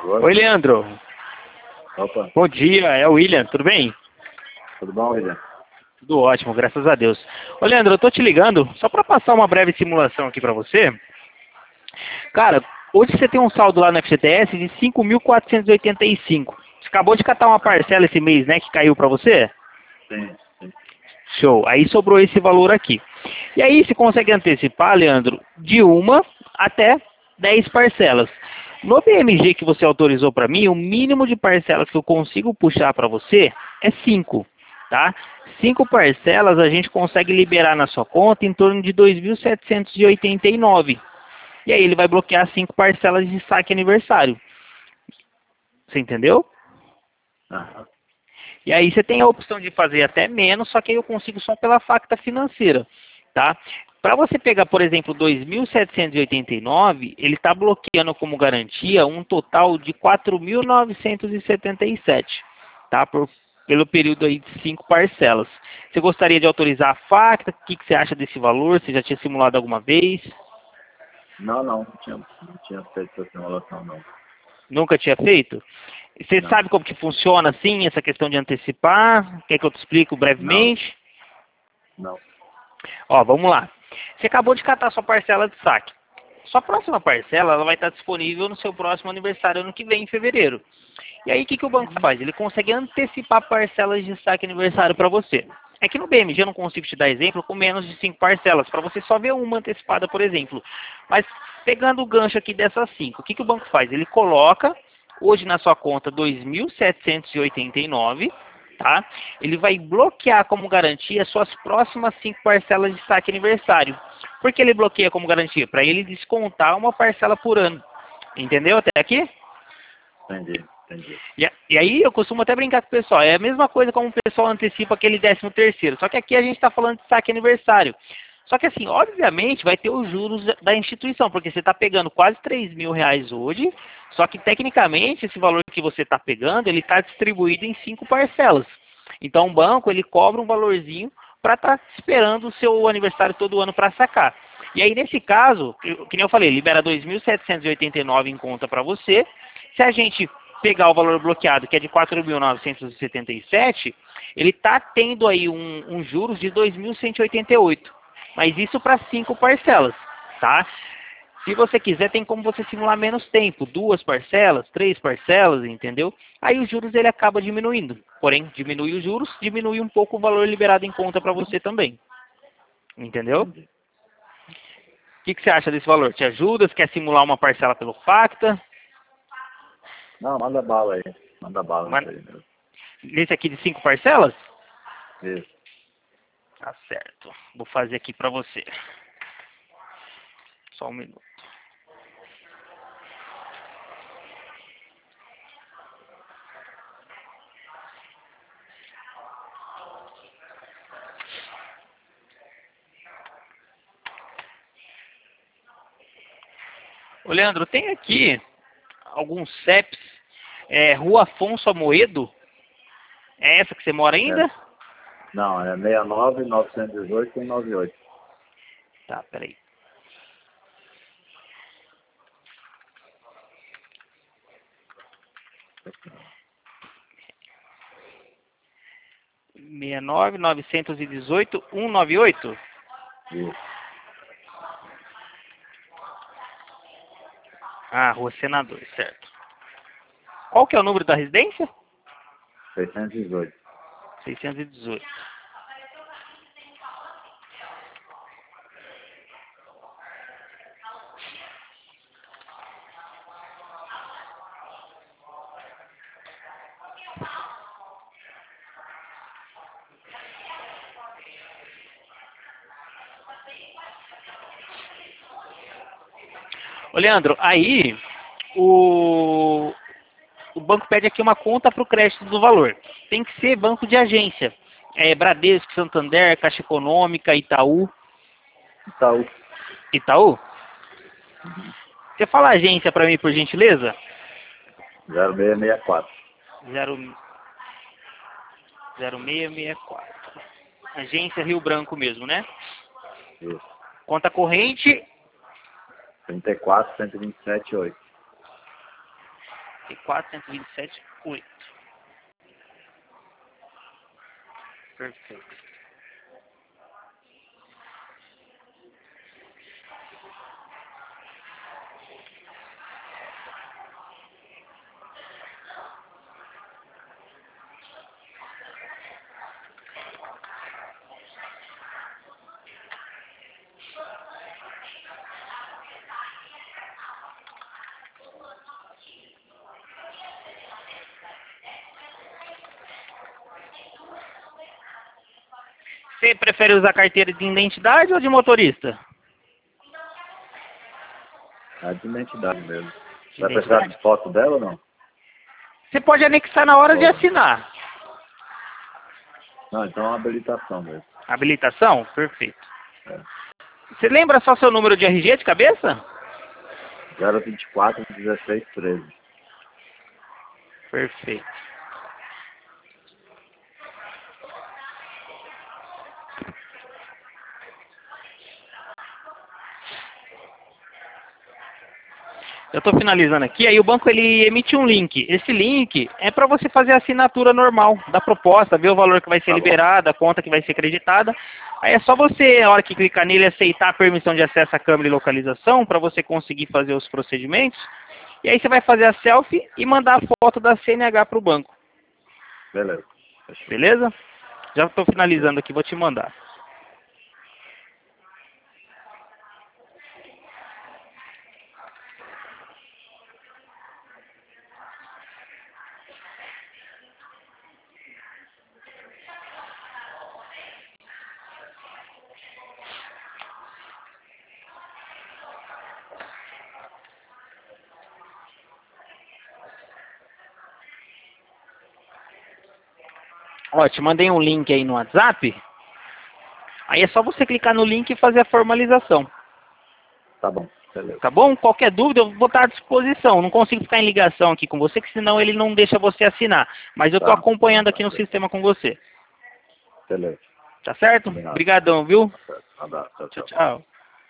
Oi, Leandro. Opa, Bom dia, é o William, tudo bem? tudo bom, William? Tudo ótimo, graças a Deus. Ô, Leandro, eu tô te ligando só para passar uma breve simulação aqui para você. Cara, hoje você tem um saldo lá no FGTS de 5.485. Você acabou de catar uma parcela esse mês, né, que caiu para você? Sim, sim. Show. Aí sobrou esse valor aqui. E aí você consegue antecipar, Leandro, de uma até 10 parcelas. No BMG que você autorizou para mim, o mínimo de parcelas que eu consigo puxar para você é 5, tá? 5 parcelas a gente consegue liberar na sua conta em torno de 2.789. E aí ele vai bloquear 5 parcelas de saque aniversário. Você entendeu? Aham. E aí você tem a opção de fazer até menos, só que aí eu consigo só pela facta financeira, tá? Para você pegar, por exemplo, 2.789, ele está bloqueando como garantia um total de 4.977, tá? Pelo período aí de 5 parcelas. Você gostaria de autorizar a facta? O que você acha desse valor? Você já tinha simulado alguma vez? Não tinha feito essa simulação, não. Nunca tinha feito? Você Não, sabe como que funciona assim, essa questão de antecipar? Quer que eu te explique não, brevemente? não. Ó, vamos lá. Você acabou de catar sua parcela de saque. Sua próxima parcela ela vai estar disponível no seu próximo aniversário ano que vem, em fevereiro. E aí o que o banco faz? Ele consegue antecipar parcelas de saque aniversário para você. É que no BMG eu não consigo te dar exemplo com menos de 5 parcelas, para você só ver uma antecipada, por exemplo. Mas pegando o gancho aqui dessas 5, o que o banco faz? Ele coloca hoje na sua conta 2.789, tá? Ele vai bloquear como garantia suas próximas 5 parcelas de saque aniversário. Por que ele bloqueia como garantia? Para ele descontar uma parcela por ano. Entendeu até aqui? Entendi. E aí eu costumo até brincar com o pessoal. É a mesma coisa como o pessoal antecipa aquele 13º. Só que aqui a gente está falando de saque aniversário. Só que assim, obviamente vai ter os juros da instituição, porque você está pegando quase 3 mil reais hoje, só que tecnicamente esse valor que você está pegando, ele está distribuído em 5 parcelas. Então o banco, ele cobra um valorzinho para estar esperando o seu aniversário todo ano para sacar. E aí nesse caso, que nem eu falei, libera 2.789 em conta para você. Se a gente pegar o valor bloqueado, que é de 4.977, ele está tendo aí um juros de 2.188. Mas isso para 5 parcelas, tá? Se você quiser, tem como você simular menos tempo, 2 parcelas, 3 parcelas, entendeu? Aí os juros ele acaba diminuindo. Porém, diminui os juros, diminui um pouco o valor liberado em conta para você também. Entendeu? Entendi. O que você acha desse valor? Te ajuda? Você quer simular uma parcela pelo Facta? Não, manda bala aí. Manda bala Mas nisso aí mesmo. nesse aqui de 5 parcelas? Isso. Tá certo. Vou fazer aqui para você. Só um minuto. Ô, Leandro, tem aqui alguns CEPs. Rua Afonso Amoedo. É essa que você mora É. ainda? Não, é 69 918 198. Tá, peraí. Sessenta e nove 918 198. Isso. Ah, Rua Senador, certo. Qual que é o número da residência? 618. 618. Ô, Leandro, aí o banco pede aqui uma conta para o crédito do valor. Tem que ser banco de agência. Bradesco, Santander, Caixa Econômica, Itaú. Itaú. Itaú? Você fala agência para mim, por gentileza? 0664. 0664. Agência Rio Branco mesmo, né? Isso. Conta corrente 34 127 8. 127,8. Perfeito. Você prefere usar carteira de identidade ou de motorista? É de identidade mesmo. De Vai precisar identidade? de foto dela ou não? Você pode anexar na hora de Boa. assinar. Não, então é uma habilitação mesmo. Habilitação? Perfeito. É. Você lembra só seu número de RG de cabeça? 024 16 13. Perfeito. Eu estou finalizando aqui, aí o banco ele emite um link. Esse link é para você fazer a assinatura normal da proposta, ver o valor que vai ser Tá bom. liberado, a conta que vai ser creditada. Aí é só você, na hora que clicar nele, aceitar a permissão de acesso à câmera e localização para você conseguir fazer os procedimentos. E aí você vai fazer a selfie e mandar a foto da CNH para o banco. Beleza. Fechou. Beleza? Já estou finalizando aqui, vou te mandar. Ó, te mandei um link aí no WhatsApp. Aí é só você clicar no link e fazer a formalização. Tá bom. Beleza. Tá bom? Qualquer dúvida eu vou estar à disposição. Não consigo ficar em ligação aqui com você, que senão ele não deixa você assinar. Mas eu estou Tá. acompanhando aqui no sistema com você. Beleza. Tá certo? Combinado. Obrigadão, viu? Tá certo. Um abraço. Tchau, Tchau, tchau. tchau.